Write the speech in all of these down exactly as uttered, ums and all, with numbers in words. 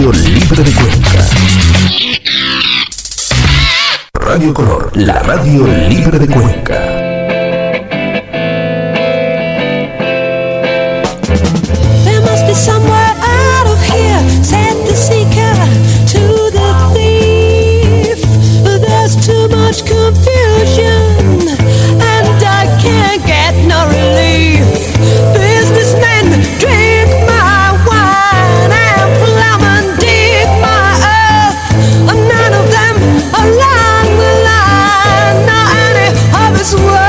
Radio Libre de Cuenca. Radio Color, la radio libre de Cuenca. There must be somewhere out of here, said the seeker to the thief. But there's too much confusion, and I can't get no relief. Businessmen drink my wine, and plowmen dig my earth. None of them along the line, nor any of his worth.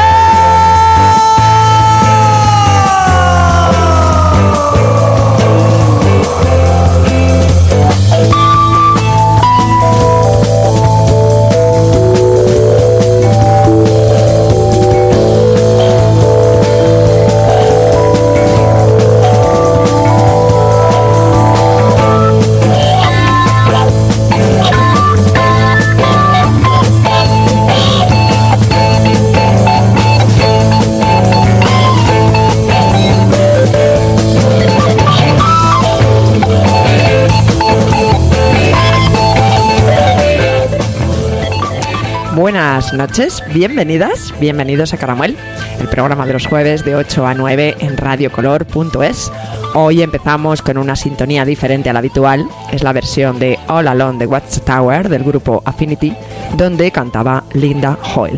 Buenas noches, bienvenidas, bienvenidos a Caramuel, el programa de los jueves de ocho a nueve en radio color punto es. Hoy empezamos con una sintonía diferente a la habitual, es la versión de All Alone de Watchtower del grupo Affinity, donde cantaba Linda Hoyle.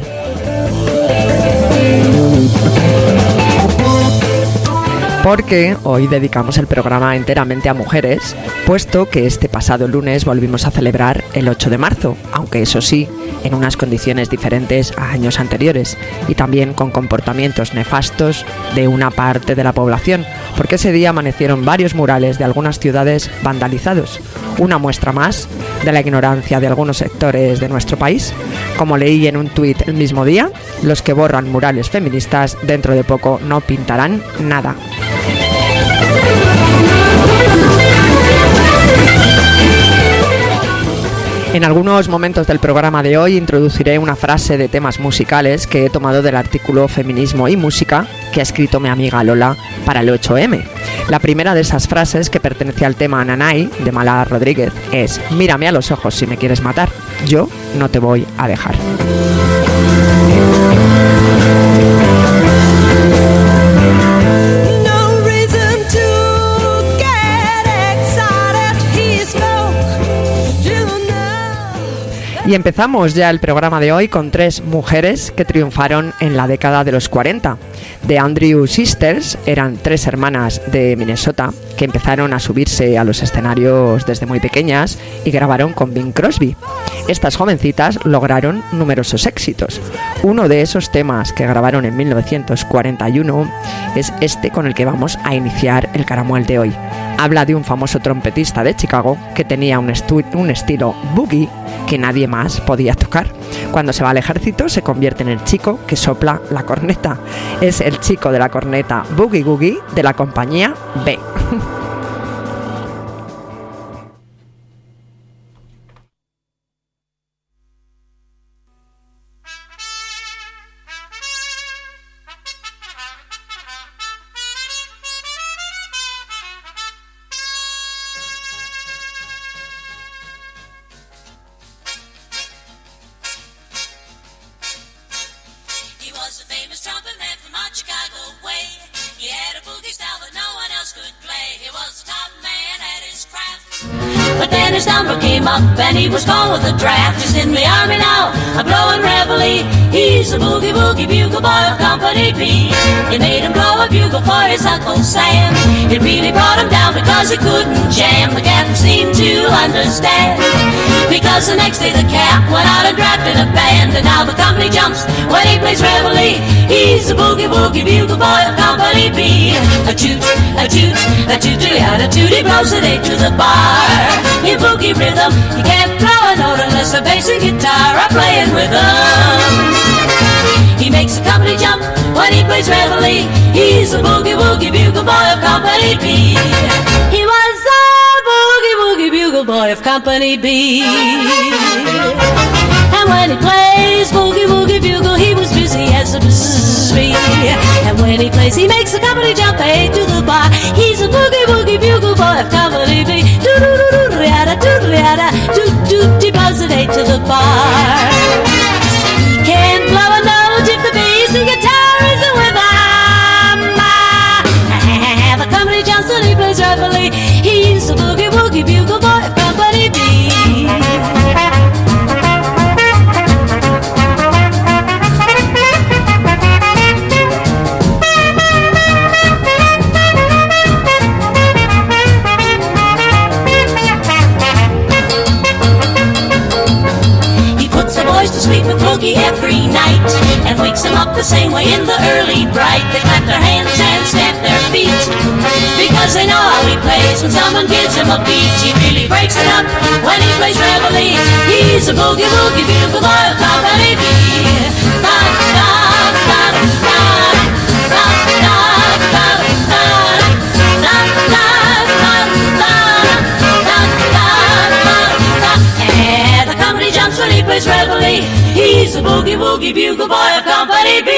Porque hoy dedicamos el programa enteramente a mujeres, puesto que este pasado lunes volvimos a celebrar el ocho de marzo, aunque eso sí, en unas condiciones diferentes a años anteriores y también con comportamientos nefastos de una parte de la población, porque ese día amanecieron varios murales de algunas ciudades vandalizados, una muestra más de la ignorancia de algunos sectores de nuestro país. Como leí en un tuit el mismo día, los que borran murales feministas dentro de poco no pintarán nada. En algunos momentos del programa de hoy introduciré una frase de temas musicales que he tomado del artículo Feminismo y Música que ha escrito mi amiga Lola para el ocho eme. La primera de esas frases, que pertenece al tema Nanay de Mala Rodríguez, es: mírame a los ojos si me quieres matar, yo no te voy a dejar. Y empezamos ya el programa de hoy con tres mujeres que triunfaron en la década de los cuarenta. The Andrew Sisters eran tres hermanas de Minnesota que empezaron a subirse a los escenarios desde muy pequeñas y grabaron con Bing Crosby. Estas jovencitas lograron numerosos éxitos. Uno de esos temas que grabaron en mil novecientos cuarenta y uno es este con el que vamos a iniciar el Caramuel de hoy. Habla de un famoso trompetista de Chicago que tenía un, estu- un estilo boogie que nadie más podía tocar. Cuando se va al ejército se convierte en el chico que sopla la corneta. Es el chico de la corneta Boogie Woogie de la compañía B. And he was gone with the draft. He's in the army now, a blowing reveille. He's a boogie woogie bugle boy of Company B. He made him blow a bugle for his Uncle Sam. It really brought him down because he couldn't jam. The captain seemed to understand, because the next day the cap went out and drafted a band. And now the company jumps when he plays reveille. He's a boogie woogie bugle boy of Company B. A toot, a toot, a toot, a toot, he blows it eight to the bar. In boogie rhythm, he can't blow a note unless the bass and guitar are playing with him. He makes the company jump when he plays reveille. He's the boogie woogie bugle boy of Company B. He was the boogie woogie bugle boy of Company B. And when he plays boogie woogie bugle, he was busy as a bee. And when he plays, he makes the company jump eight to the bar. He's a boogie woogie bugle boy of Company B. Do do do do, the bar. He can't blow a note if the bass and guitar isn't with him. The company jumps when he plays reveille. He's a boogie woogie bugle boy of Company B. To sleep with Boogie every night and wakes them up the same way in the early bright. They clap their hands and stamp their feet because they know how he plays. When someone gives him a beat, he really breaks it up when he plays reveille. He's a boogie woogie bugle boy of Company B. Da, da, da, da, da, da, da, da, da, da, da, da, and the company jumps when he plays reveille. He's a boogie woogie bugle boy of Company B.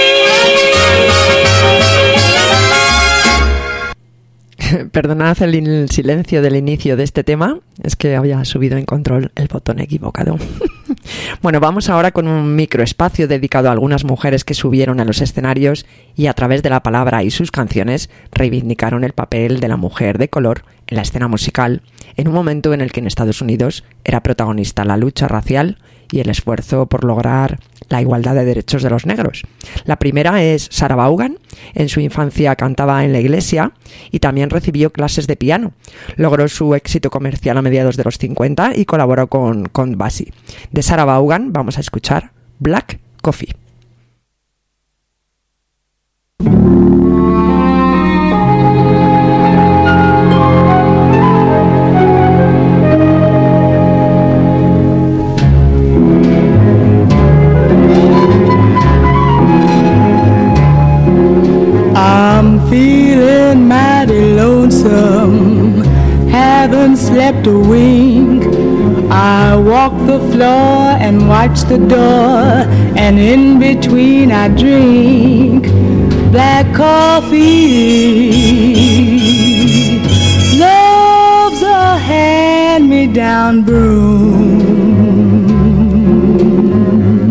Perdonad el, el silencio del inicio de este tema, es que había subido en control el botón equivocado. Bueno, vamos ahora con un microespacio dedicado a algunas mujeres que subieron a los escenarios y a través de la palabra y sus canciones reivindicaron el papel de la mujer de color en la escena musical, en un momento en el que en Estados Unidos era protagonista la lucha racial y el esfuerzo por lograr la igualdad de derechos de los negros. La primera es Sarah Vaughan. En su infancia cantaba en la iglesia y también recibió clases de piano. Logró su éxito comercial a mediados de los cincuenta y colaboró con Count Basie. De Sarah Vaughan vamos a escuchar Black Coffee. I'm feeling mighty lonesome, haven't slept a wink. I walk the floor and watch the door, and in between I drink black coffee. Love's a hand-me-down broom.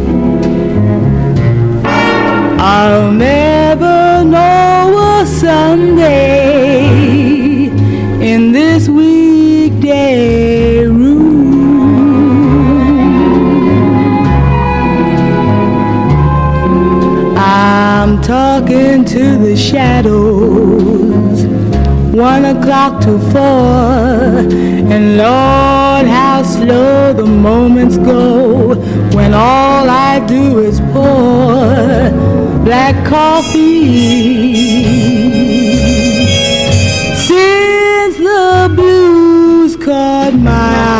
I'll never know a Sunday in this weekday room. I'm talking to the shadows, one o'clock to four, and Lord, how slow the moments go when all I do is pour black coffee. Since the blues caught my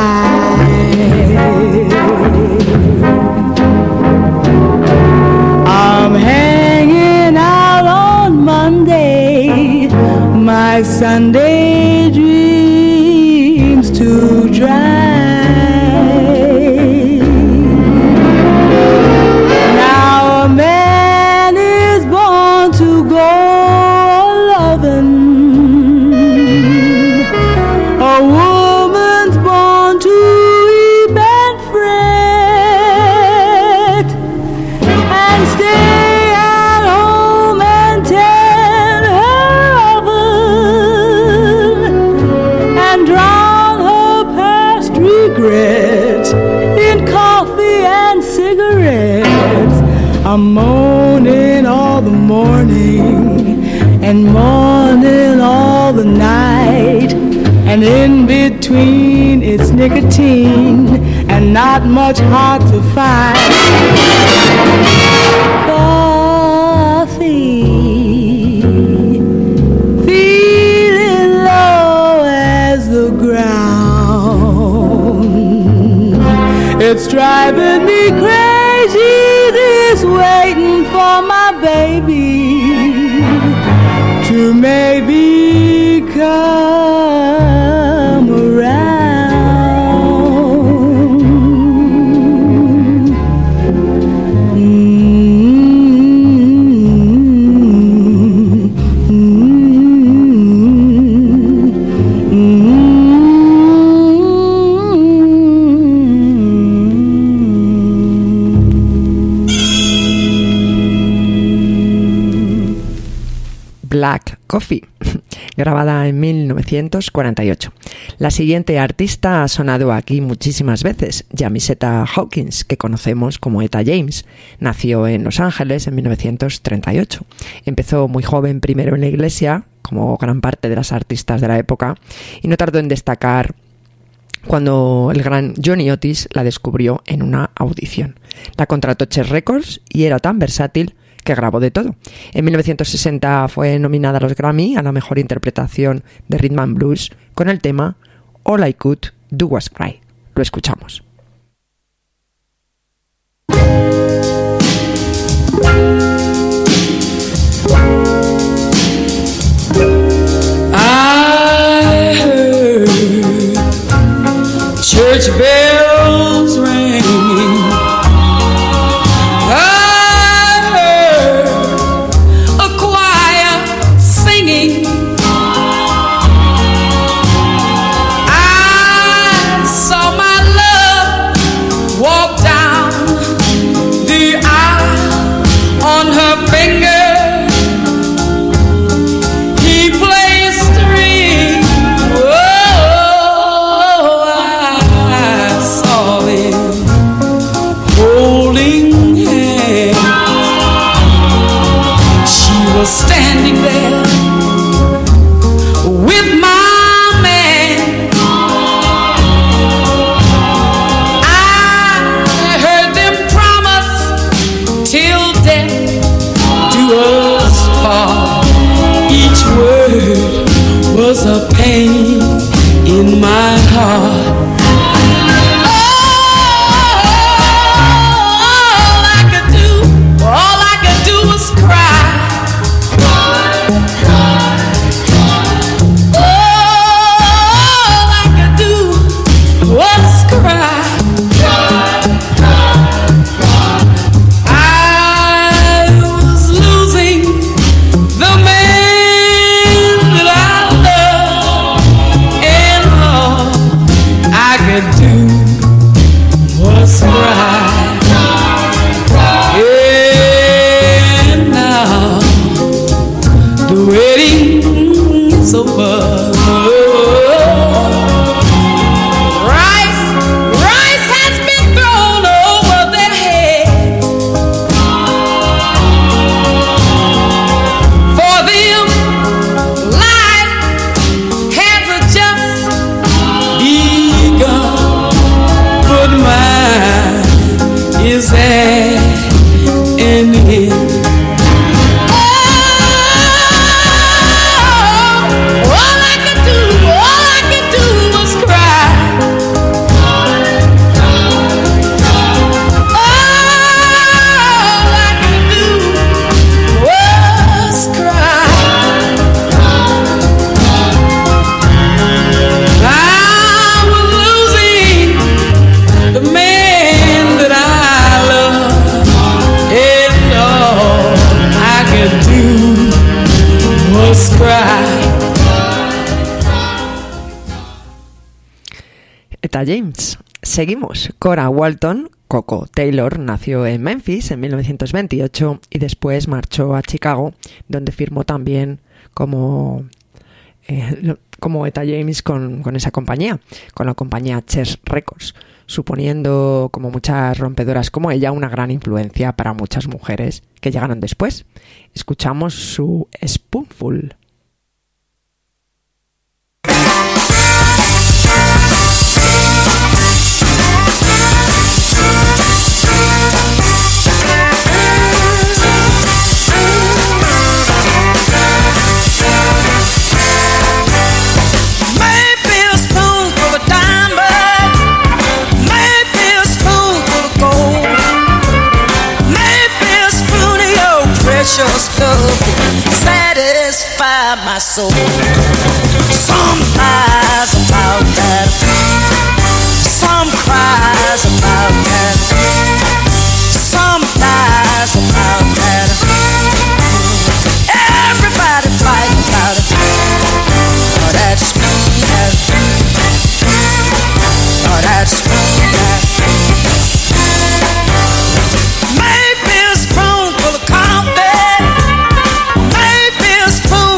eye, I'm hanging out on Monday, my Sunday dreams to dry. Now a man is born to go loving, a woman's born to weep and fret, and stay at home and tend her oven, and drown her past regrets in coffee and cigarettes. I'm moaning all the morning and mourning all the night, and in between it's nicotine and not much hard to find. Coffee, feeling low as the ground. It's driving me crazy, this waiting for my baby to maybe come around. Mm-hmm. Mm-hmm. Black Coffee, grabada en mil novecientos cuarenta y ocho. La siguiente artista ha sonado aquí muchísimas veces, Jamisetta Hawkins, que conocemos como Etta James. Nació en Los Ángeles en mil novecientos treinta y ocho. Empezó muy joven primero en la iglesia, como gran parte de las artistas de la época, y no tardó en destacar cuando el gran Johnny Otis la descubrió en una audición. La contrató Chess Records y era tan versátil que grabó de todo. En mil novecientos sesenta fue nominada a los Grammy a la mejor interpretación de Rhythm and Blues con el tema All I Could Do Was Cry. Lo escuchamos. I heard church bells ringing. I heard a choir singing. I saw my love walk down the aisle on her finger. He placed a ring. Oh, I saw them holding hands. She was standing there with my man. I heard them promise till death do us part. Each word was a pain in my heart. All I could do, all I could do was cry. All I could do was cry. I was losing the man that I love, and all I could do was cry. And now the wedding is over. Rice, rice has been thrown over their heads. For them, life has just begun, but mine is at an end. Oh, all I could do, all I could do was cry. All I could do was cry. I was losing the man that I love, and all I could do was cry. Etta James. Seguimos. Cora Walton, Coco Taylor, nació en Memphis en mil novecientos veintiocho y después marchó a Chicago, donde firmó también como, eh, lo- como Etta James con, con esa compañía, con la compañía Chess Records, suponiendo, como muchas rompedoras como ella, una gran influencia para muchas mujeres que llegaron después. Escuchamos su Spoonful. Maybe a spoonful of diamond, maybe a spoonful of gold, maybe a spoon of your precious love can satisfy my soul. Some lies about that, some cries about that, some lies about that. Everybody fighting about it. Oh, that spoon, that, oh, that spoon, that. Maybe a spoonful of coffee, maybe a spoon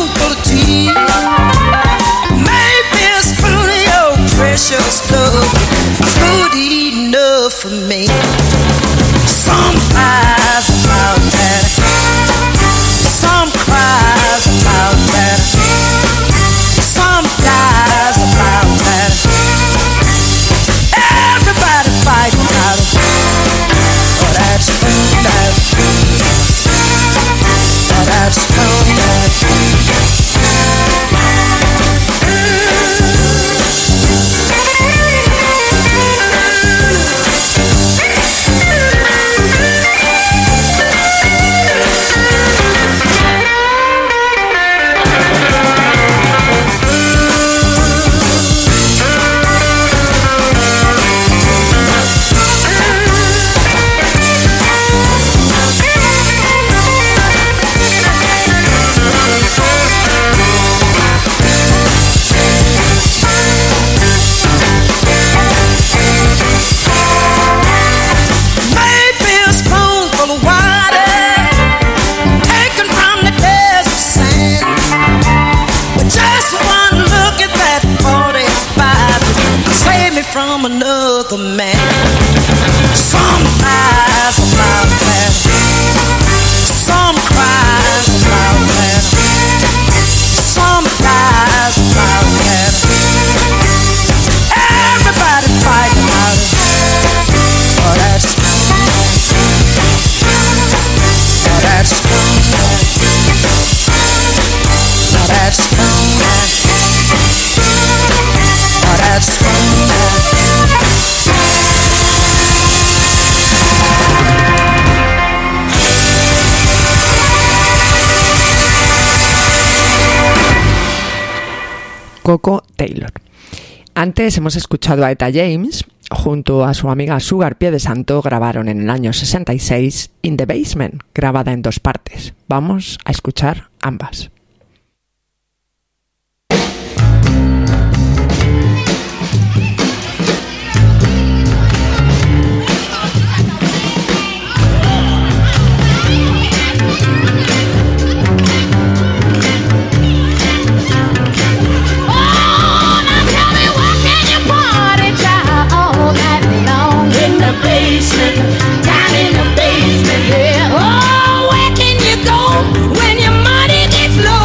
from another man. Some eyes about that, some cries about that, some dies about that. Everybody fighting about it. Oh, that's oh, that's oh, that's oh, that's Coco Taylor. Antes hemos escuchado a Etta James. Junto a su amiga Sugar Pie de Santo grabaron en el año sesenta y seis In the Basement, grabada en dos partes. Vamos a escuchar ambas. Basement, down in the basement, yeah. Oh, where can you go when your money gets low?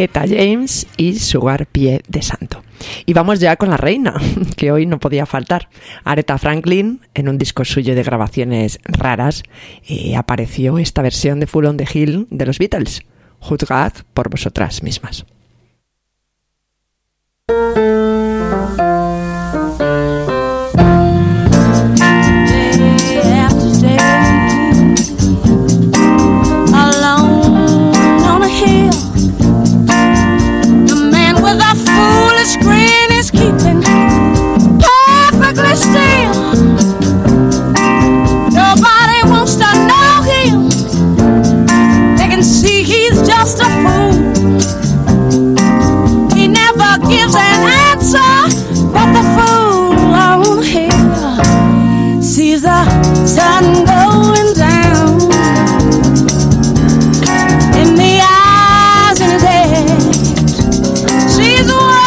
Etta James y Sugar Pie de Santo. Y vamos ya con la reina, que hoy no podía faltar. Aretha Franklin, en un disco suyo de grabaciones raras, eh, apareció esta versión de Full on the Hill de los Beatles, juzgad por vosotras mismas. Screen is keeping perfectly still. Nobody wants to know him. They can see he's just a fool. He never gives an answer, but the fool on here sees the sun going down in the eyes in his head. Sees the world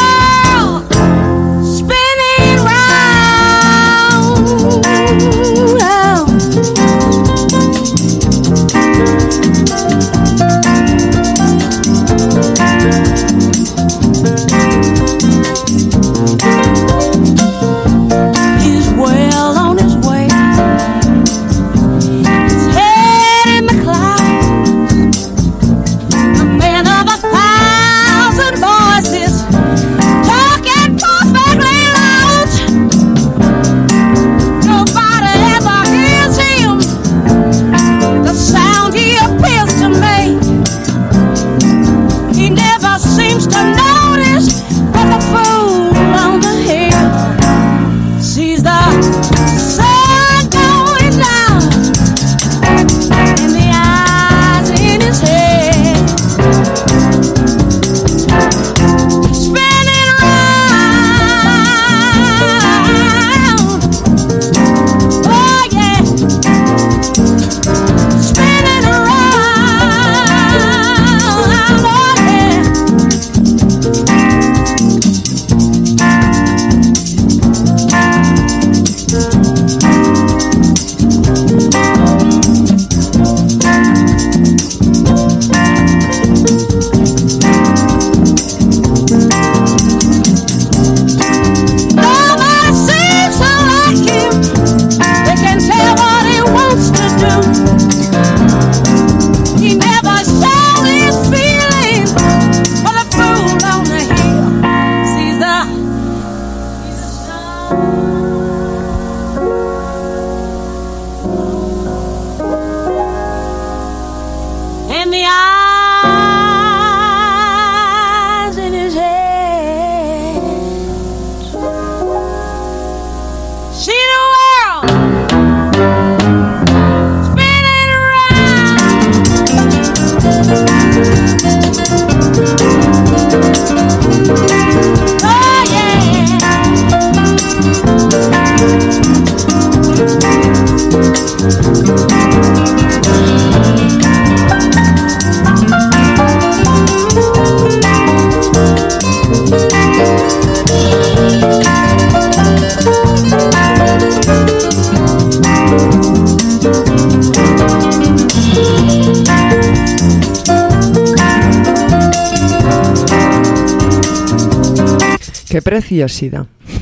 ¡Qué preciosidad!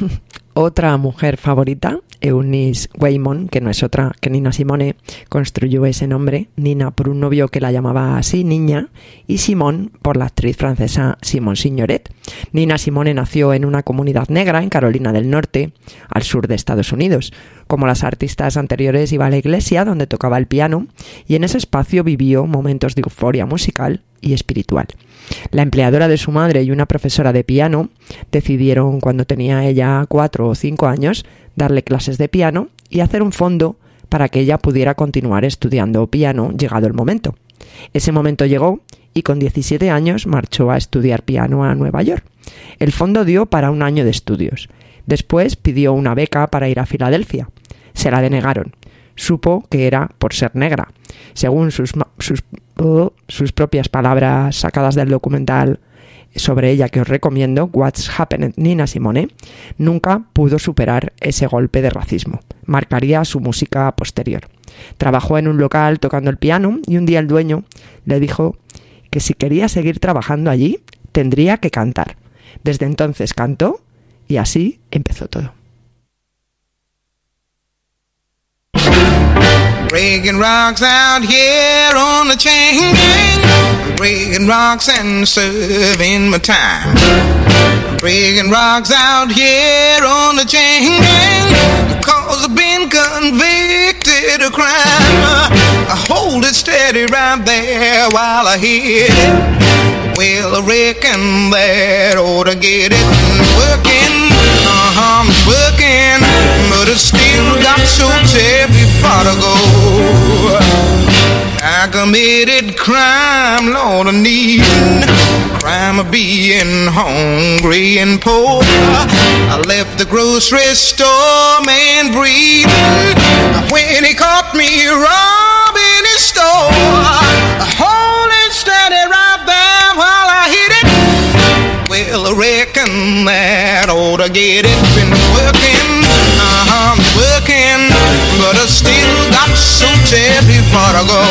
Otra mujer favorita, Eunice Waymon, que no es otra que Nina Simone, construyó ese nombre, Nina por un novio que la llamaba así, niña, y Simone por la actriz francesa Simone Signoret. Nina Simone nació en una comunidad negra en Carolina del Norte, al sur de Estados Unidos. Como las artistas anteriores, iba a la iglesia donde tocaba el piano y en ese espacio vivió momentos de euforia musical y espiritual. La empleadora de su madre y una profesora de piano decidieron, cuando tenía ella cuatro o cinco años, darle clases de piano y hacer un fondo para que ella pudiera continuar estudiando piano llegado el momento. Ese momento llegó y con diecisiete años marchó a estudiar piano a Nueva York. El fondo dio para un año de estudios. Después pidió una beca para ir a Filadelfia. Se la denegaron. Supo que era por ser negra. Según sus, sus, uh, sus propias palabras sacadas del documental sobre ella que os recomiendo, What's Happened Nina Simone, nunca pudo superar ese golpe de racismo. Marcaría su música posterior. Trabajó en un local tocando el piano y un día el dueño le dijo que si quería seguir trabajando allí tendría que cantar. Desde entonces cantó y así empezó todo. Breaking rocks out here on the chain gang. Breaking rocks and serving my time. Breaking rocks out here on the chain gang. Cause I've been convicted of crime. I hold it steady right there while I hit it. Well, I reckon that ought to get it. Working, uh-huh, I'm working, but I still got so terribly far to go. I committed crime, Lord, I need crime of being hungry and poor. I left the grocery store man breathing when he caught me robbing his store. Hold it steady right there while I hit it. Well, I reckon that ought to get it. Been working, uh-huh, working, but I still got so terribly far to go.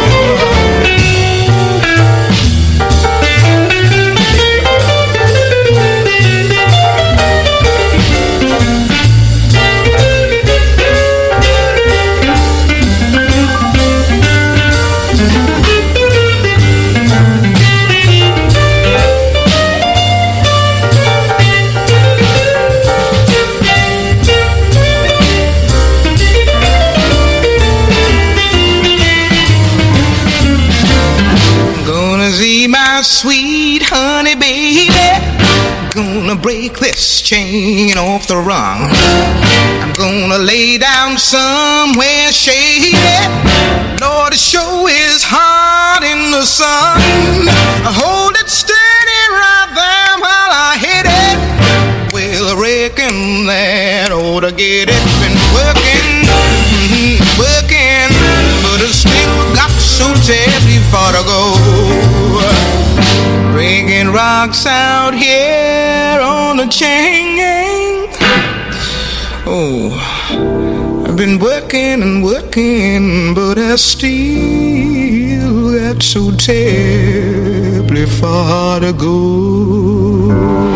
Sweet honey baby, gonna break this chain off the rung. I'm gonna lay down somewhere shady. Lord, the show is hot in the sun. Hold it steady right there while I hit it. Well, I reckon that ought to get it. Been working, mm-hmm, working, but I still got so terribly far to go. Breaking rocks out here on the chain gang. Oh, I've been working and working, but I still got so terribly far to go.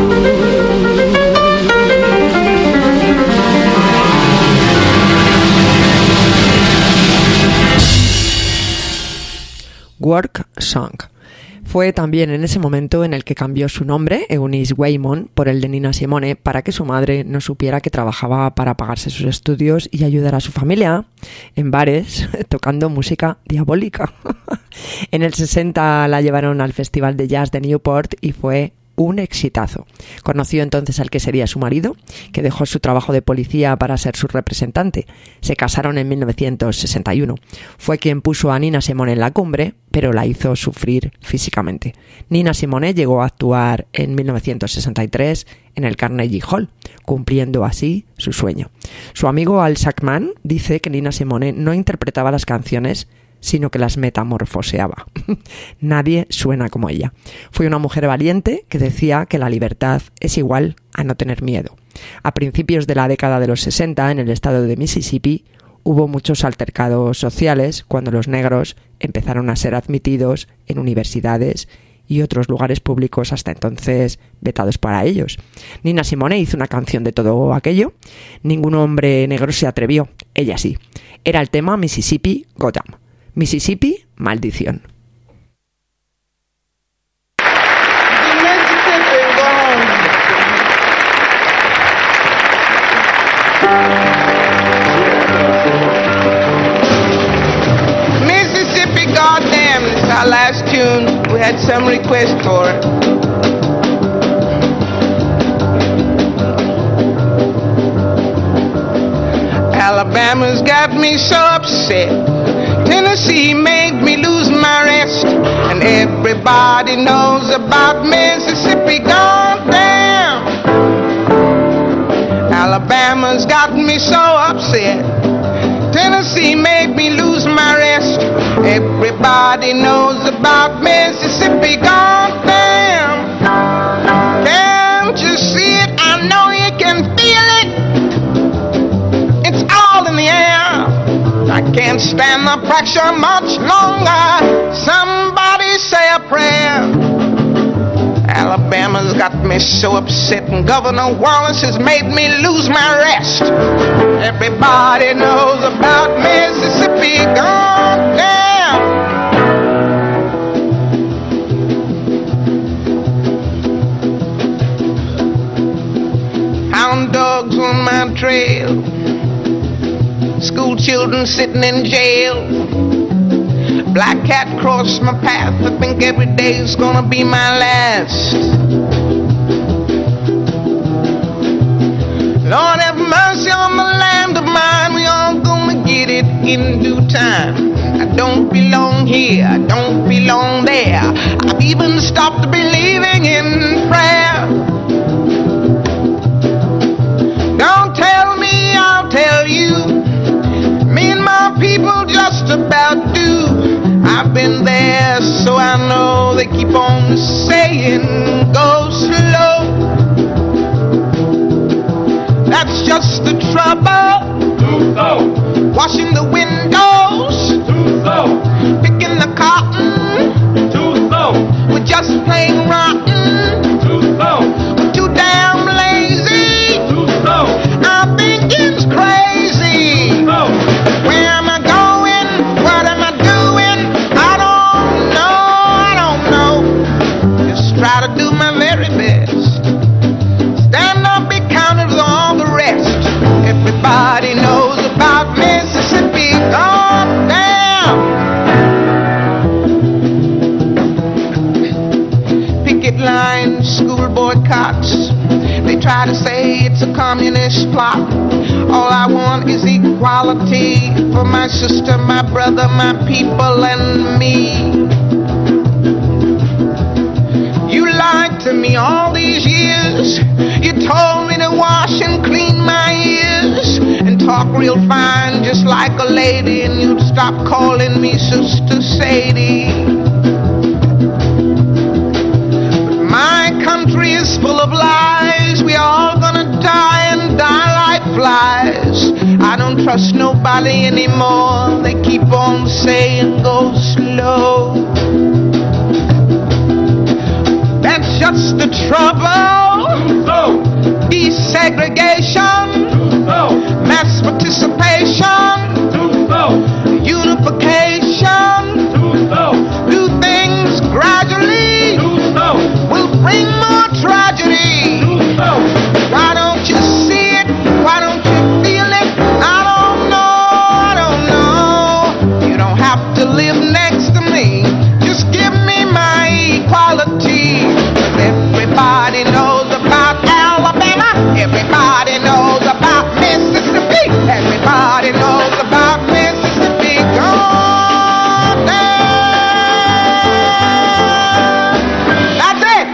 Work Song. Fue también en ese momento en el que cambió su nombre, Eunice Waymon, por el de Nina Simone, para que su madre no supiera que trabajaba para pagarse sus estudios y ayudar a su familia en bares tocando música diabólica. En el sesenta la llevaron al Festival de Jazz de Newport y fue un exitazo. Conoció entonces al que sería su marido, que dejó su trabajo de policía para ser su representante. Se casaron en mil novecientos sesenta y uno. Fue quien puso a Nina Simone en la cumbre, pero la hizo sufrir físicamente. Nina Simone llegó a actuar en mil novecientos sesenta y tres en el Carnegie Hall, cumpliendo así su sueño. Su amigo Al Sackman dice que Nina Simone no interpretaba las canciones, sino que las metamorfoseaba. Nadie suena como ella. Fue una mujer valiente que decía que la libertad es igual a no tener miedo. A principios de la década de los sesenta, en el estado de Mississippi, hubo muchos altercados sociales cuando los negros empezaron a ser admitidos en universidades y otros lugares públicos hasta entonces vetados para ellos. Nina Simone hizo una canción de todo aquello. Ningún hombre negro se atrevió. Ella sí. Era el tema Mississippi Goddam. Mississippi, maldición. Mississippi, goddamn, this is our last tune. We had some requests for it. Alabama's got me so upset. Tennessee made me lose my rest. And everybody knows about Mississippi, goddamn. Alabama's got me so upset. Tennessee made me lose my rest. Everybody knows about Mississippi, goddamn. Can't you see it? I know you can feel it. It's all in the air. I can't stand the pressure much longer. Somebody say a prayer. Alabama Alabama's got me so upset, and Governor Wallace has made me lose my rest. Everybody knows about Mississippi gone down. Hound dogs on my trail, school children sitting in jail. Black cat crossed my path, I think every day's gonna be my last. Lord have mercy on the land of mine, we all gonna get it in due time. I don't belong here, I don't belong there, I've even stopped believing in prayer. Don't tell me, I'll tell you, me and my people just about do. I've been there, so I know they keep on saying, go slow. That's just the trouble. Too slow. Washing the windows. Too slow. Picking the cotton. Too slow. We're just plain rotten. Too slow. We're too damn lazy. Too slow. Our thinking's crazy. Too slow. Where am I going? What am I doing? I don't know, I don't know. Just try to do my very best. Stand up, be counted with all the rest. Everybody knows about Mississippi gone down. Picket lines, school boycotts. They try to say it's a communist plot. All I want is equality for my sister, my brother, my people, and me. You lied to me all these years. You told me to wash and clean my ears and talk real fine just like a lady, and you'd stop calling me Sister Sadie. But my country is full of lies. We all gonna die and die like flies. I don't trust nobody anymore. They keep on saying go slow. That's just the trouble. Slow. Desegregation. Slow. Mass participation. Too slow. Unification. Too slow. Do things gradually. Too slow. Will bring more tragedy. Too slow. Why don't you see it? Why don't you feel it? I don't know, I don't know. You don't have to live next to me. Just give me my equality. Everybody knows about Alabama. Everybody knows about Mississippi. Everybody knows about Mississippi gone down. That's it.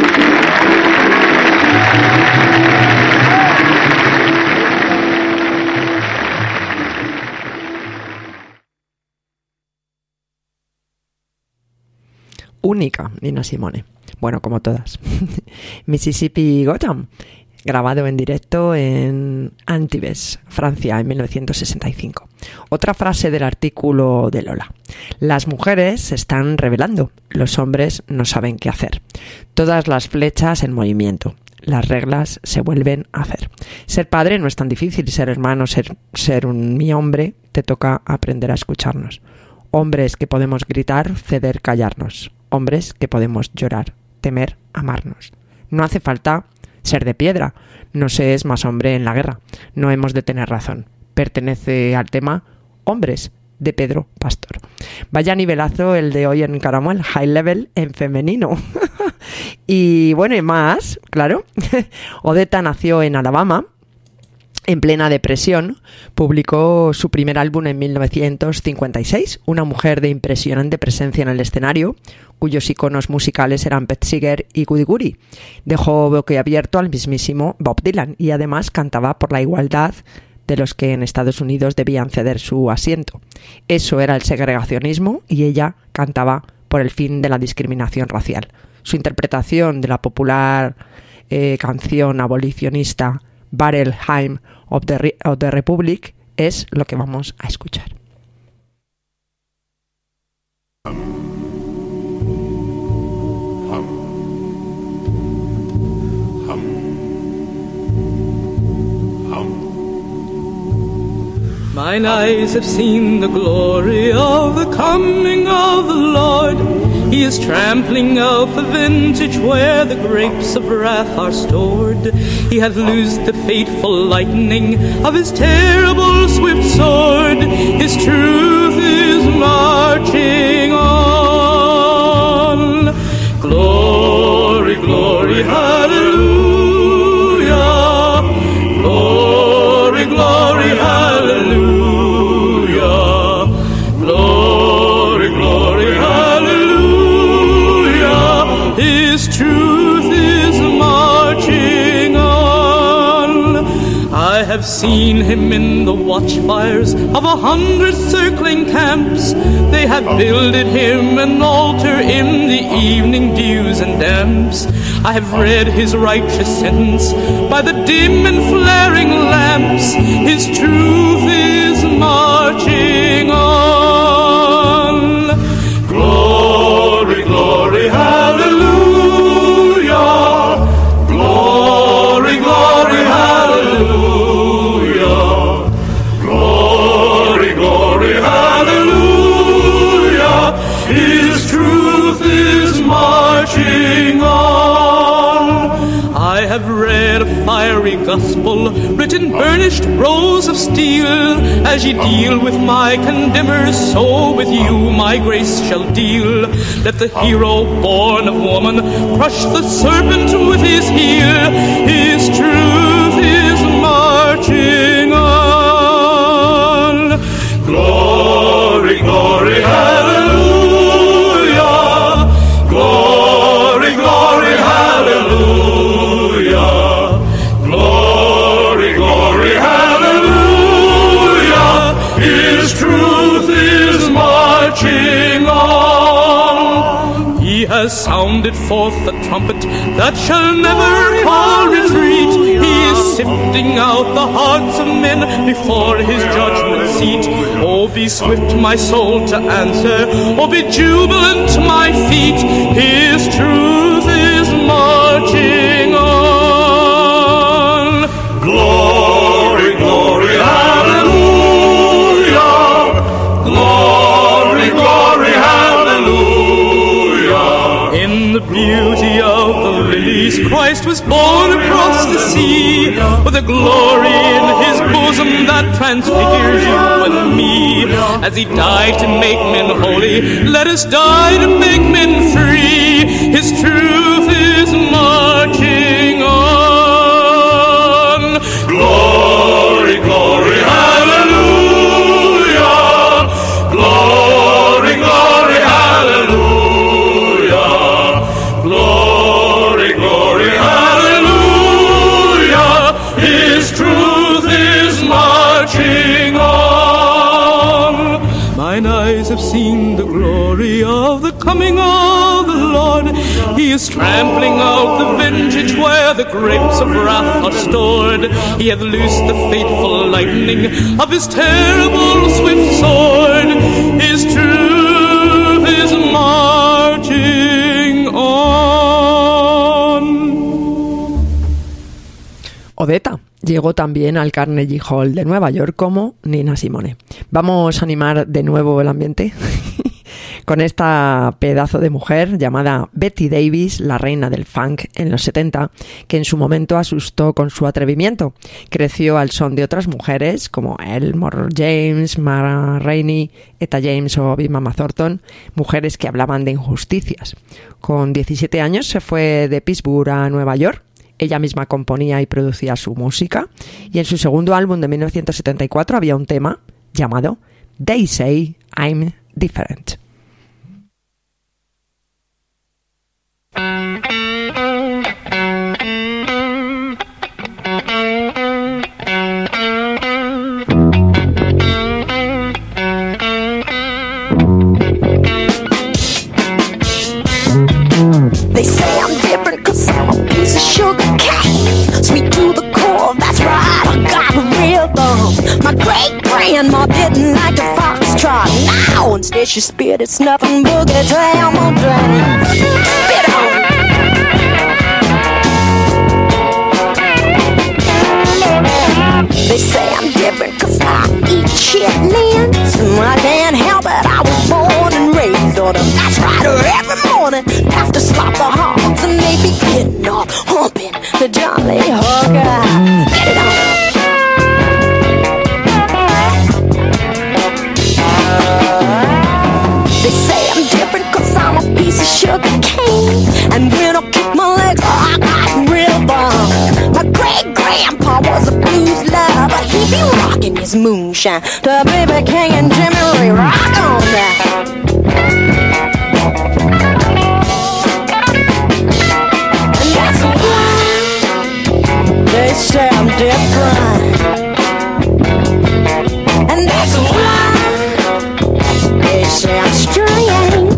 Única, Nina Simone. Bueno, como todas. Mississippi Gotham, grabado en directo en Antibes, Francia, en mil novecientos sesenta y cinco. Otra frase del artículo de Lola. Las mujeres se están rebelando, los hombres no saben qué hacer. Todas las flechas en movimiento. Las reglas se vuelven a hacer. Ser padre no es tan difícil, ser hermano, ser, ser un mi hombre, te toca aprender a escucharnos. Hombres que podemos gritar, ceder, callarnos. Hombres que podemos llorar, temer, amarnos. No hace falta ser de piedra, no se es más hombre en la guerra. No hemos de tener razón. Pertenece al tema Hombres, de Pedro Pastor. Vaya nivelazo el de hoy en Caramuel, High Level en femenino. Y bueno, y más, claro. Odetta nació en Alabama. En plena depresión, publicó su primer álbum en mil novecientos cincuenta y seis, una mujer de impresionante presencia en el escenario, cuyos iconos musicales eran Pete Seeger y Goody Goody. Dejó boquiabierto al mismísimo Bob Dylan y además cantaba por la igualdad de los que en Estados Unidos debían ceder su asiento. Eso era el segregacionismo y ella cantaba por el fin de la discriminación racial. Su interpretación de la popular eh, canción abolicionista Battle Hymn of the, Re- of the Republic es lo que vamos a escuchar. Mine eyes have seen the glory of the coming of the Lord. He is trampling out the vintage where the grapes of wrath are stored. He hath loosed the fateful lightning of his terrible swift sword. His truth is marching on. Glory, glory, hallelujah. Glory, glory, hallelujah. Glory, glory, hallelujah. His truth is marching on. I have seen him in the watchfires of a hundred circling camps. They have builded him an altar in the evening dews and damps. I have read his righteous sentence by the dim and flaring lamps. His truth is marching on. Glory, glory, hallelujah. Glory, glory, hallelujah. Glory, glory, hallelujah. His truth is marching on. I have read a fiery gospel, written burnished rows of steel. As ye deal with my condemners, so with you my grace shall deal. Let the hero born of woman crush the serpent with his heel. His truth is marching on. Glory, glory, hallelujah. Glory, glory, hallelujah. Glory, glory, hallelujah. His truth is marching on. He has sounded forth the trumpet that shall never call retreat. He is sifting out the hearts of men before his judgment seat. Oh, be swift, my soul, to answer. Oh, be jubilant, my feet. His truth is marching on. Glory, glory, hallelujah. Glory, glory, hallelujah. In the beauty of the lilies, Christ was born across the sea, with a glory in his bosom that transfigures you and me. As he died to make men holy, let us die to make men free. His truth is marching on. Glory, glory, hallelujah. Glory, glory, hallelujah. Glory, glory, hallelujah. His truth is marching on. Mine eyes have seen the glory of the coming of the Lord. He is trampling out the vintage where the grapes of wrath are stored. He hath loosed the fateful lightning of his terrible swift sword. His truth is marching on. Odetta llegó también al Carnegie Hall de Nueva York como Nina Simone. Vamos a animar de nuevo el ambiente con esta pedazo de mujer llamada Betty Davis, la reina del funk en los setenta, que en su momento asustó con su atrevimiento. Creció al son de otras mujeres como Elmore James, Mara Rainey, Etta James o Big Mama Thornton, mujeres que hablaban de injusticias. Con diecisiete años se fue de Pittsburgh a Nueva York. Ella misma componía y producía su música, y en su segundo álbum de mil novecientos setenta y cuatro había un tema llamado They Say I'm Different. They say I'm different cause I'm a piece of sugar cane. Sweet to the core, that's right, I got a rhythm. My great grandma didn't like the foxtrot. Now instead she spit, it's nothing boogie down my drain. Spit on. They say I'm different cause I eat chitlins. I can't help it, I was born and raised on them. That's right, every morning after slop the hogs, and they be getting off, humping the jolly hooker. Get it on. They say I'm different cause I'm a piece of sugar cane, and when I kick my legs, oh, I got real bomb. My great-grandpa was a blues lover. He be rocking his moonshine to B B King and Jimmy Ray. Rock on that. And that's why they say I'm different. And that's why they say I'm strange.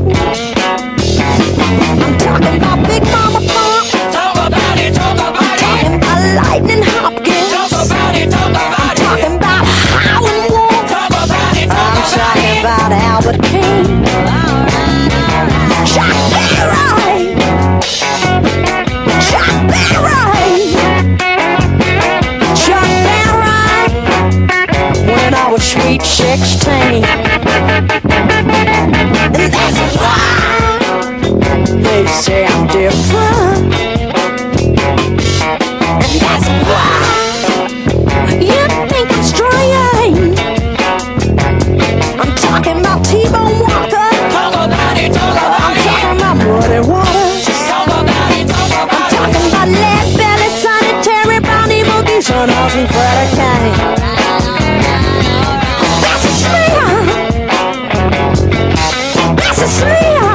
I'm talking about Big Mama Pump. Talk about it, talk about it. I'm talking about Lightning Hopkins. Talk about it, talk about it. I'm talking about Howlin' Wolf. Talk about it, talk I'm talking it. About Albert King. Chuck Berry. Chuck Berry. Chuck Berry. When I was sweet sixteen. And that's why they say I'm different. And that's why you think I'm strange. I'm talking about T-Bone Walker. Talk about it, talk about I'm it. Talking about Muddy Waters. Talk about it, talk about I'm talking about Lead Belly, Sonny Terry, Brownie Boogie, Son House, and Freddie Kane. That's a smear. That's a smear.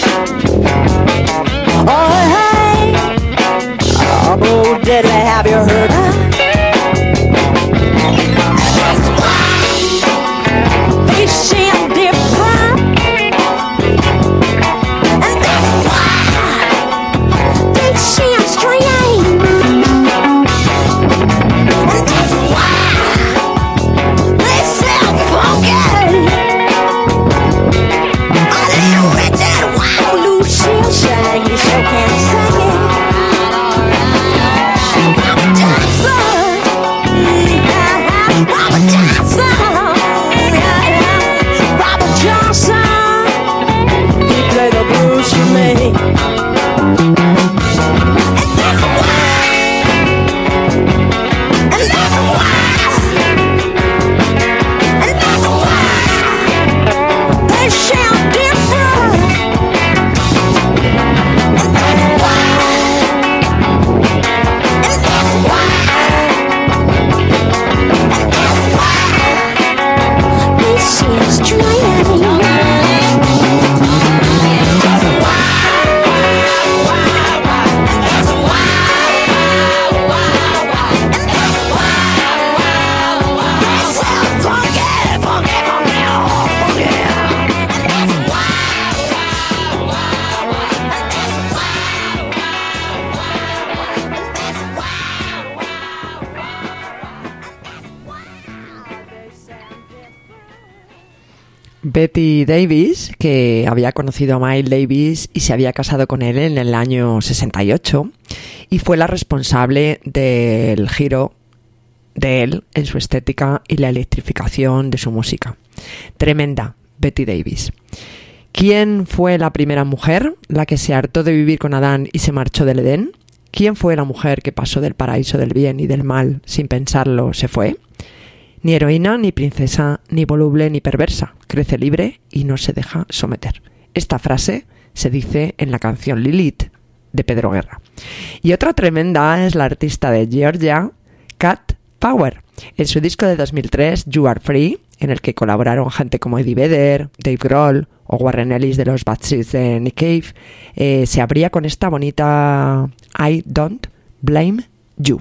Oh, hey. Oh, Bo Diddley, have you heard her? That's why they say I'm different. And that's why they say I'm strange. And that's why they say I'm funky. A little Richard Wild Lucille sang, you sure can't sing it. Robert Johnson, Robert Johnson, Robert Johnson, he played the blues for me. And that's why, and that's why, and that's why they say I'm different. And that's why, and that's why, and that's why they say I'm strange. That's why, that's why, and that's why they say I'm funky, funky, funky, oh, funky. And that's why, and that's Betty Davis, que había conocido a Miles Davis y se había casado con él en el año sesenta y ocho, y fue la responsable del giro de él en su estética y la electrificación de su música. Tremenda, Betty Davis. ¿Quién fue la primera mujer, la que se hartó de vivir con Adán y se marchó del Edén? ¿Quién fue la mujer que pasó del paraíso del bien y del mal sin pensarlo se fue? Ni heroína, ni princesa, ni voluble, ni perversa. Crece libre y no se deja someter. Esta frase se dice en la canción Lilith de Pedro Guerra. Y otra tremenda es la artista de Georgia, Cat Power. En su disco de dos mil tres, You Are Free, en el que colaboraron gente como Eddie Vedder, Dave Grohl o Warren Ellis de los Bad Seeds de Nick Cave, eh, se abría con esta bonita I Don't Blame You.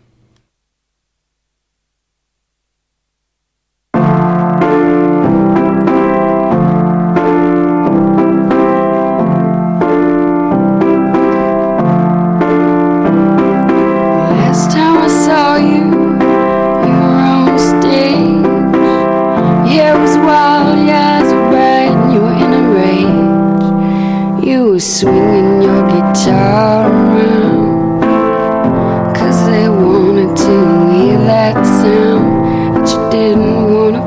Swinging your guitar around, 'cause they wanted to hear that sound that you didn't want to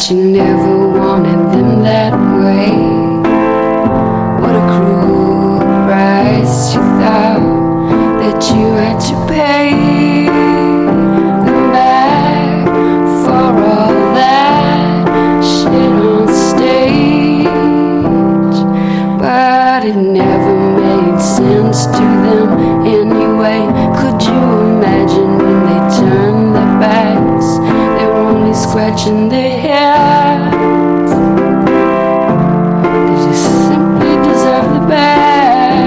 But you never wanted them that way. What a cruel price you thought that you had to pay them back for all that shit on stage. But it never made sense to them anyway. Could you imagine when they turned their backs, they were only scratching their heads? They just simply deserve the best.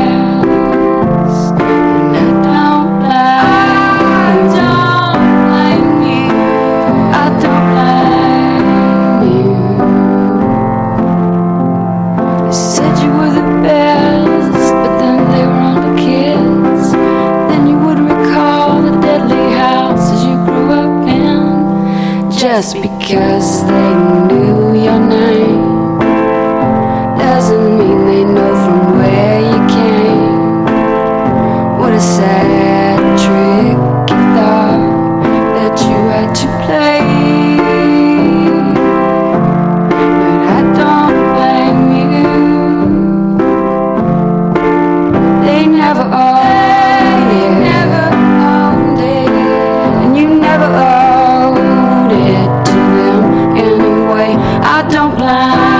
And I don't blame you. I don't blame you. I don't blame you. They said you were the best, but then they were only kids. Then you would recall the deadly houses you grew up in. Just because they knew your name doesn't mean they know from where you came. What a sad trick you thought that you had to play. But I don't blame you. They never owned it. Never owned it. And you never owed it to them anyway. I don't blame you.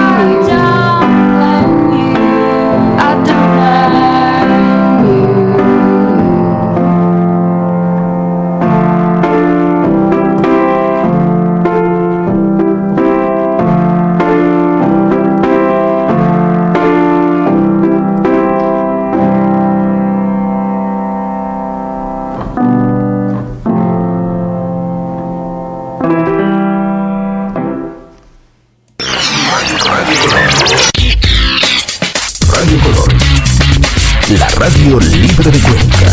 I don't blame you. I don't blame you. Radio Color, la radio libre de Cuenca.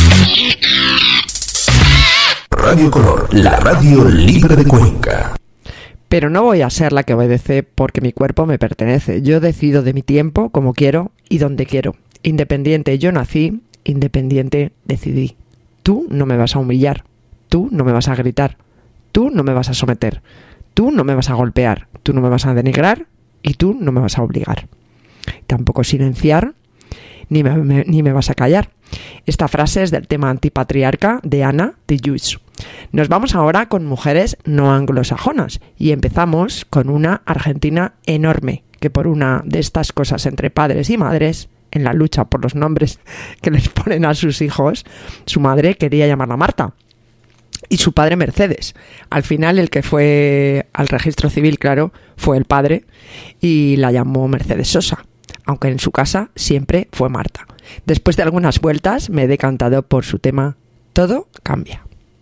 Radio Color, la radio libre de Cuenca. Pero no voy a ser la que obedece porque mi cuerpo me pertenece. Yo decido de mi tiempo como quiero y donde quiero. Independiente yo nací, independiente decidí. Tú no me vas a humillar, tú no me vas a gritar, tú no me vas a someter, tú no me vas a golpear, tú no me vas a denigrar y tú no me vas a obligar. Tampoco silenciar, ni me, me, ni me vas a callar. Esta frase es del tema antipatriarca de Anna de Juice. Nos vamos ahora con mujeres no anglosajonas y empezamos con una argentina enorme que por una de estas cosas entre padres y madres, en la lucha por los nombres que les ponen a sus hijos, su madre quería llamarla Marta y su padre Mercedes. Al final el que fue al registro civil, claro, fue el padre y la llamó Mercedes Sosa, aunque en su casa siempre fue Marta. Después de algunas vueltas me he decantado por su tema Todo cambia.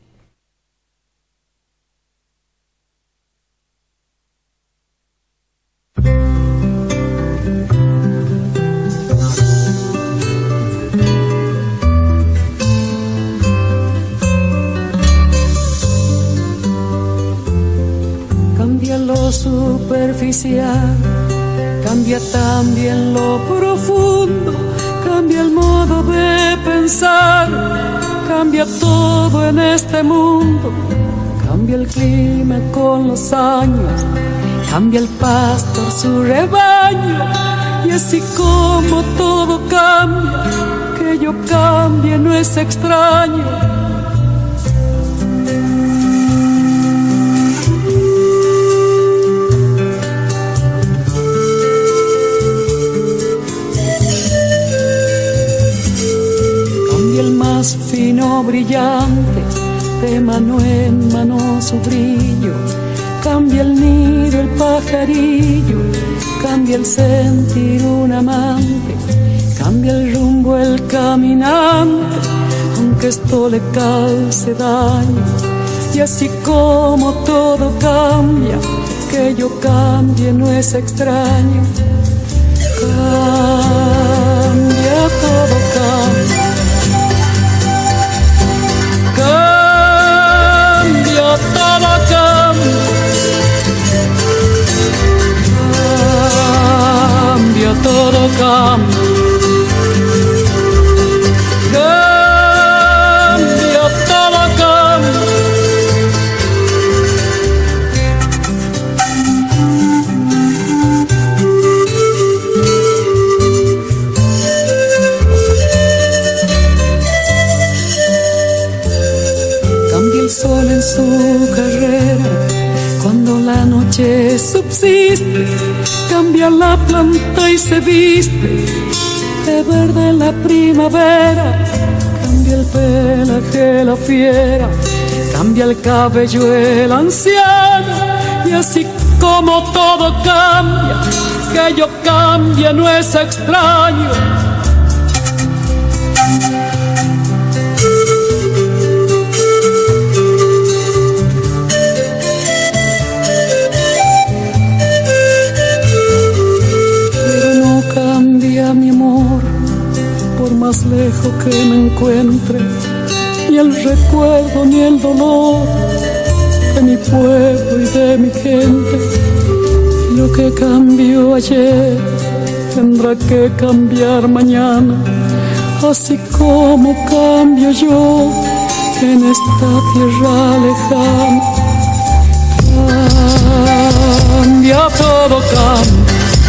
Cambia lo superficial, cambia también lo profundo, cambia el modo de pensar, cambia todo en este mundo, cambia el clima con los años, cambia el pastor su rebaño, y así como todo cambia, que yo cambie no es extraño. Fino brillante, de mano en mano su brillo, cambia el nido el pajarillo, cambia el sentir un amante, cambia el rumbo el caminante, aunque esto le cause daño, y así como todo cambia, que yo cambie no es extraño. Cambia, todo cambia. Cambia, todo cambia. Cambia, todo cambia. Cambia, todo cambia. existe, cambia la planta y se viste de verde en la primavera, cambia el pelaje la fiera, cambia el cabello el anciano, y así como todo cambia, que yo cambie no es extraño. Mi amor, por más lejos que me encuentre, ni el recuerdo ni el dolor de mi pueblo y de mi gente. Lo que cambió ayer tendrá que cambiar mañana, así como cambio yo en esta tierra lejana. Cambia, todo cambia.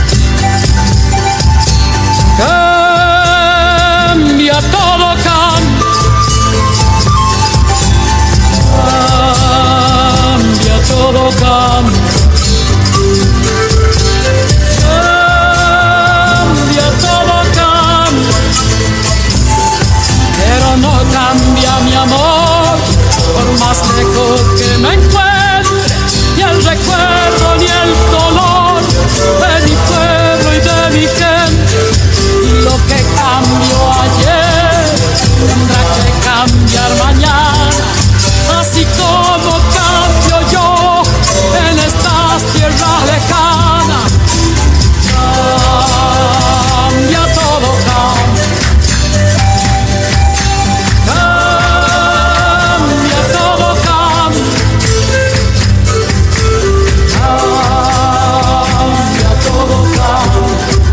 Cambia, todo cambia. Cambia, todo cambia. Cambia, todo cambia. Pero no cambia mi amor, por más lejos que me encuentre, ni el recuerdo ni el dolor de mi pueblo y de mi gente. Lo que cambió ayer tendrá que cambiar mañana, así como cambio yo en estas tierras lejanas. Cambia, todo cambia. Cambia, todo cambia. Cambia, todo cambia.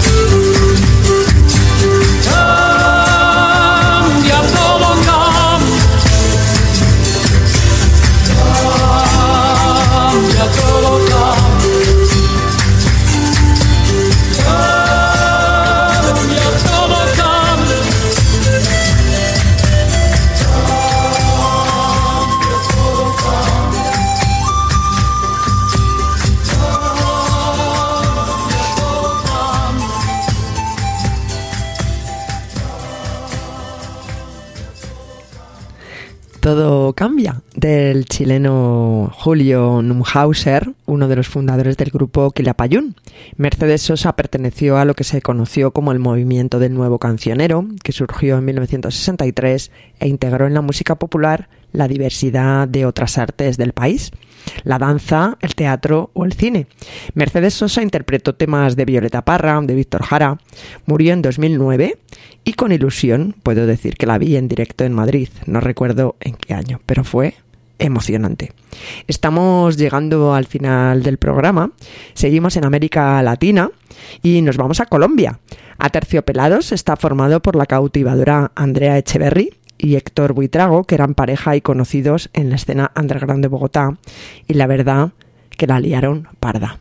Todo cambia, del chileno Julio Neumhauser, uno de los fundadores del grupo Quilapayún. Mercedes Sosa perteneció a lo que se conoció como el movimiento del nuevo cancionero, que surgió en mil novecientos sesenta y tres e integró en la música popular la diversidad de otras artes del país, la danza, el teatro o el cine. Mercedes Sosa interpretó temas de Violeta Parra, de Víctor Jara, murió en dos mil nueve y con ilusión puedo decir que la vi en directo en Madrid, no recuerdo en qué año, pero fue emocionante. Estamos llegando al final del programa, seguimos en América Latina y nos vamos a Colombia. Aterciopelados está formado por la cautivadora Andrea Echeverry y Héctor Buitrago, que eran pareja y conocidos en la escena underground de Bogotá, y la verdad que la liaron parda.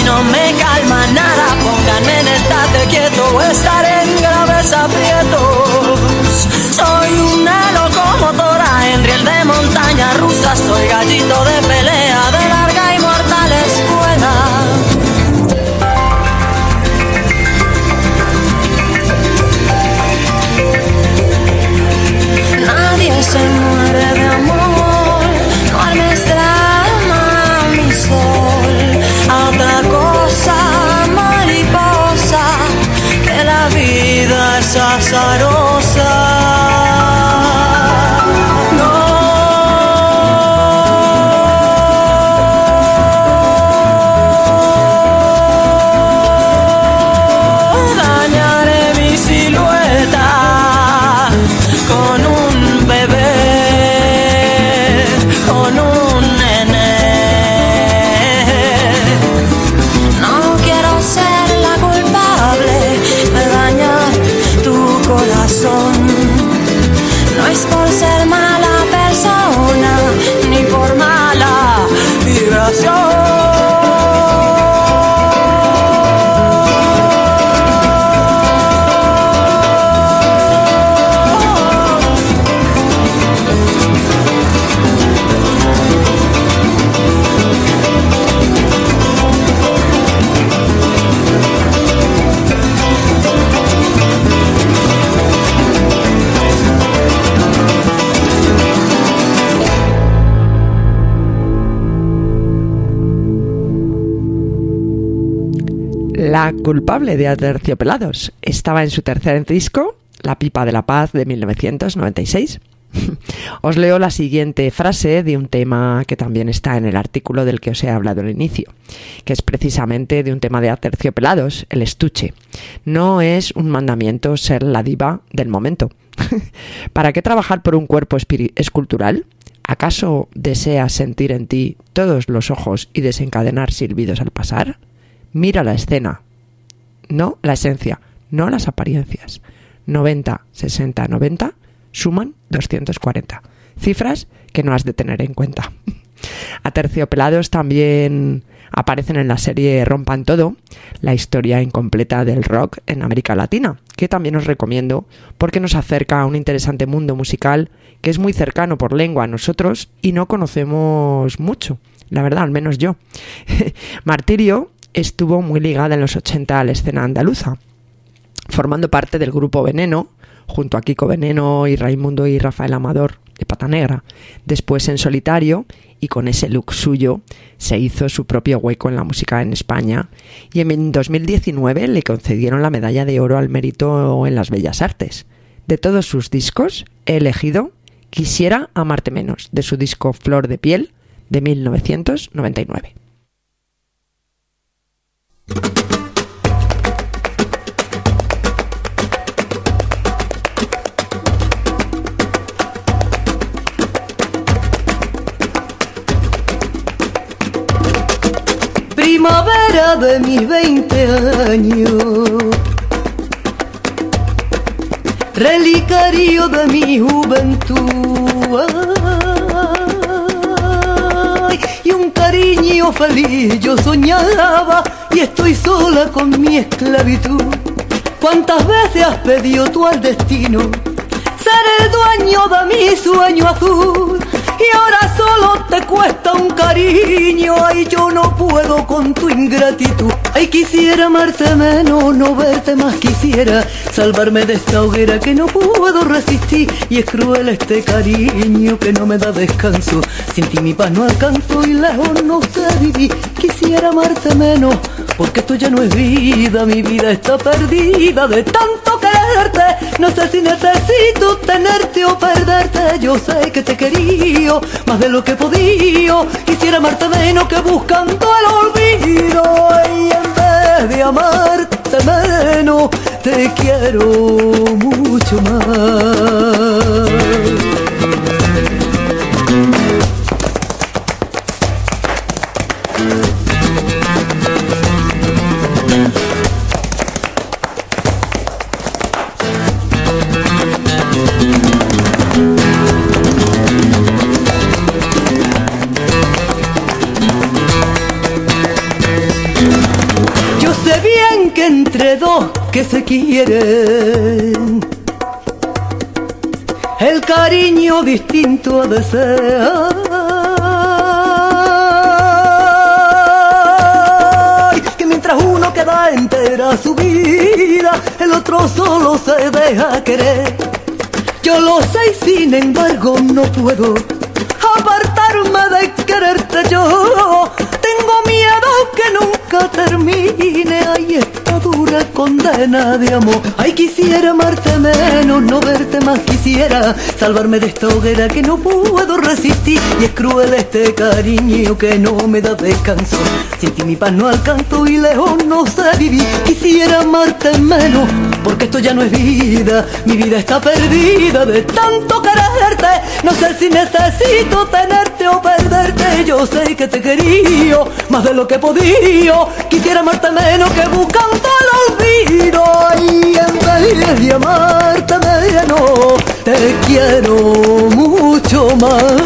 mí no me calma nada. Pónganme en el tate quieto o estaré en graves aprietos. Soy una locomotora en riel de montaña rusa. Soy gallito de pelea de larga y mortal escuela. Nadie se muere de amor, no armes drama, mi sol. A otra cosa, mariposa, que la vida es azarosa. No es por ser mala persona, ni por mala vibración. La culpable de Aterciopelados estaba en su tercer disco, La pipa de la paz, de mil novecientos noventa y seis. Os leo la siguiente frase de un tema que también está en el artículo del que os he hablado al inicio, que es precisamente de un tema de Aterciopelados, el estuche. No es un mandamiento ser la diva del momento. ¿Para qué trabajar por un cuerpo escultural? ¿Acaso deseas sentir en ti todos los ojos y desencadenar silbidos al pasar? Mira la escena, no la esencia, no las apariencias. noventa, sesenta, noventa suman doscientos cuarenta. Cifras que no has de tener en cuenta. Aterciopelados también aparecen en la serie Rompan Todo, la historia incompleta del rock en América Latina, que también os recomiendo porque nos acerca a un interesante mundo musical que es muy cercano por lengua a nosotros y no conocemos mucho, la verdad, al menos yo. Martirio estuvo muy ligada en los ochenta a la escena andaluza, formando parte del grupo Veneno, junto a Kiko Veneno y Raimundo y Rafael Amador de Pata Negra. Después en solitario y con ese look suyo se hizo su propio hueco en la música en España y en dos mil diecinueve le concedieron la medalla de oro al mérito en las bellas artes. De todos sus discos he elegido Quisiera amarte menos, de su disco Flor de piel de mil novecientos noventa y nueve. Primavera de mis veinte años, relicario de mi juventud, ay, y un cariño feliz yo soñaba, y estoy sola con mi esclavitud. ¿Cuántas veces has pedido tú al destino ser el dueño de mi sueño azul? Y ahora solo te cuesta un cariño, ay, yo no puedo con tu ingratitud. Ay, quisiera amarte menos, no verte más, quisiera salvarme de esta hoguera que no puedo resistir. Y es cruel este cariño que no me da descanso, sin ti mi paz no alcanzo y lejos no sé vivir. Quisiera amarte menos, porque esto ya no es vida, mi vida está perdida de tanto quererte. No sé si necesito tenerte o perderte, yo sé que te he querido más de lo que he podido. Quisiera amarte menos que buscando el olvido, y en vez de amarte menos te quiero mucho más. entre dos que se quieren, el cariño distinto ha de ser. Que mientras uno queda entera su vida, el otro solo se deja querer. Yo lo sé y sin embargo no puedo apartarme de quererte yo. Tengo miedo que nunca termine, ay, esta dura condena de amor. Ay, quisiera amarte menos, no verte más, quisiera salvarme de esta hoguera que no puedo resistir. Y es cruel este cariño que no me da descanso. Sin ti mi paz no alcanzo y lejos no sé vivir. Quisiera amarte menos, porque esto ya no es vida. Mi vida está perdida de tanto quererte. No sé si necesito tenerte o perderte. Yo sé que te he querido más de lo que he podido. Quisiera amarte menos que buscando el olvido. Y en vez de amarte menos, te quiero mucho más.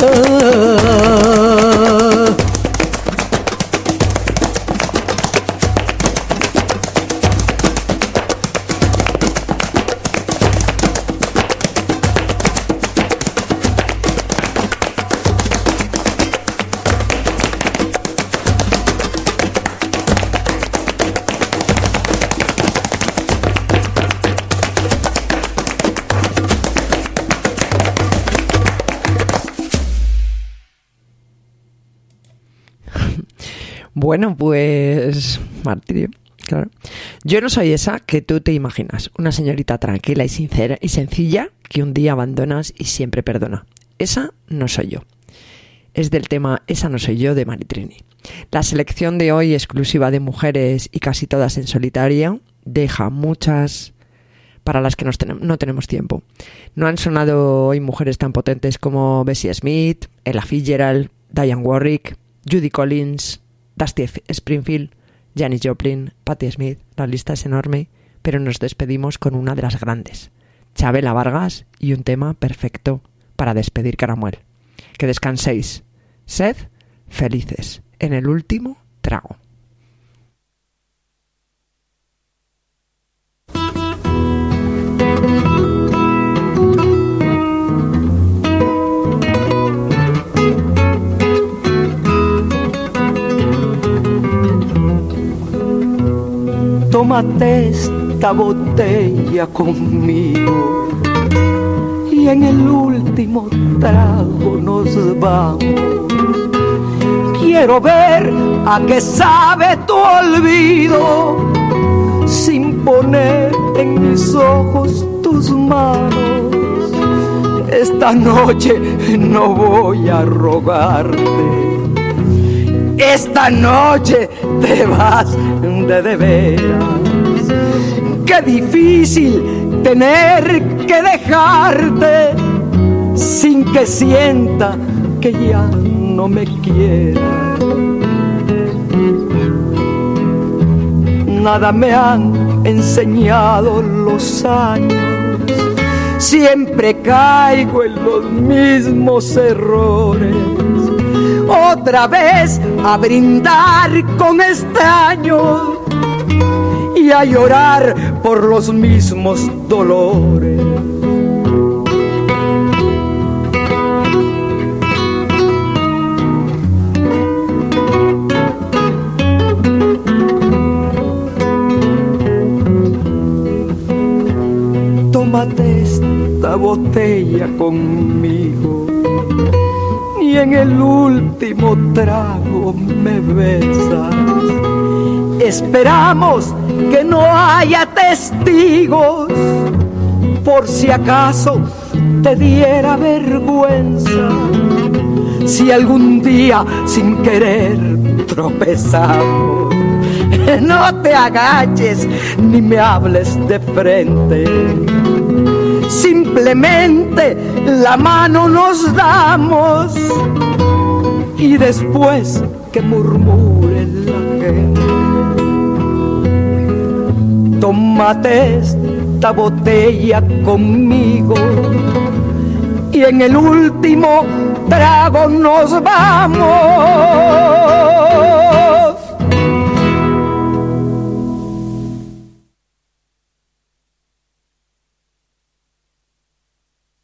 Bueno, pues martirio, claro. Yo no soy esa que tú te imaginas, una señorita tranquila y sincera y sencilla que un día abandonas y siempre perdona. Esa no soy yo. Es del tema Esa no soy yo de Maritrini. La selección de hoy, exclusiva de mujeres y casi todas en solitario, deja muchas para las que nos ten- no tenemos tiempo. No han sonado hoy mujeres tan potentes como Bessie Smith, Ella Fitzgerald, Dionne Warwick, Judy Collins, Dusty Springfield, Janis Joplin, Patti Smith. La lista es enorme, pero nos despedimos con una de las grandes, Chabela Vargas, y un tema perfecto para despedir Caramuel. Que descanséis. Sed felices en el último trago. Tómate esta botella conmigo y en el último trago nos vamos. Quiero ver a qué sabe tu olvido sin poner en mis ojos tus manos. Esta noche no voy a rogarte, esta noche te vas de de veras. Qué difícil tener que dejarte sin que sienta que ya no me quieras. Nada me han enseñado los años, siempre caigo en los mismos errores. Otra vez a brindar con extraños y a llorar por los mismos dolores. Tómate esta botella conmigo y en el último trago me besas. Esperamos que no haya testigos por si acaso te diera vergüenza. Si algún día sin querer tropezamos, no te agaches ni me hables de frente. Simplemente la mano nos damos y después que murmure la gente. Tómate esta botella conmigo y en el último trago nos vamos.